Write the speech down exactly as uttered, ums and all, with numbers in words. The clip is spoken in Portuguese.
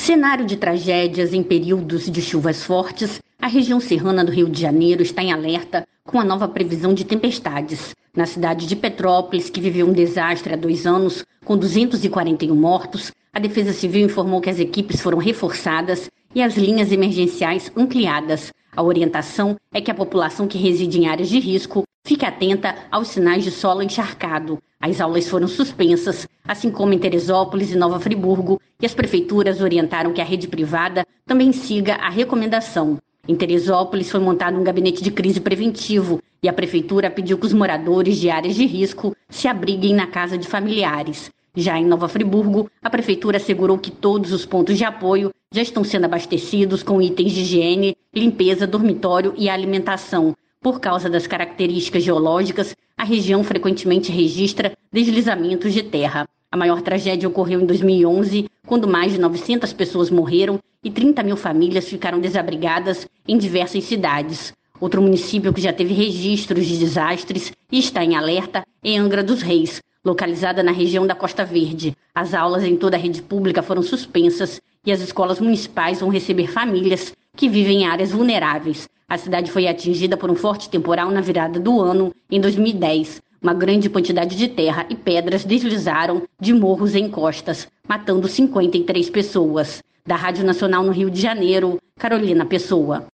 Cenário de tragédias em períodos de chuvas fortes, a região serrana do Rio de Janeiro está em alerta com a nova previsão de tempestades. Na cidade de Petrópolis, que viveu um desastre há dois anos, com duzentos e quarenta e um mortos, a Defesa Civil informou que as equipes foram reforçadas e as linhas emergenciais ampliadas. A orientação é que a população que reside em áreas de risco fique atenta aos sinais de solo encharcado. As aulas foram suspensas, assim como em Teresópolis e Nova Friburgo, e as prefeituras orientaram que a rede privada também siga a recomendação. Em Teresópolis foi montado um gabinete de crise preventivo e a prefeitura pediu que os moradores de áreas de risco se abriguem na casa de familiares. Já em Nova Friburgo, a prefeitura assegurou que todos os pontos de apoio já estão sendo abastecidos com itens de higiene, limpeza, dormitório e alimentação. Por causa das características geológicas, a região frequentemente registra deslizamentos de terra. A maior tragédia ocorreu em dois mil e onze, quando mais de novecentas pessoas morreram e trinta mil famílias ficaram desabrigadas em diversas cidades. Outro município que já teve registros de desastres e está em alerta é Angra dos Reis, localizada na região da Costa Verde. As aulas em toda a rede pública foram suspensas e as escolas municipais vão receber famílias que vivem em áreas vulneráveis. A cidade foi atingida por um forte temporal na virada do ano, em dois mil e dez. Uma grande quantidade de terra e pedras deslizaram de morros e encostas, matando cinquenta e três pessoas. Da Rádio Nacional no Rio de Janeiro, Carolina Pessoa.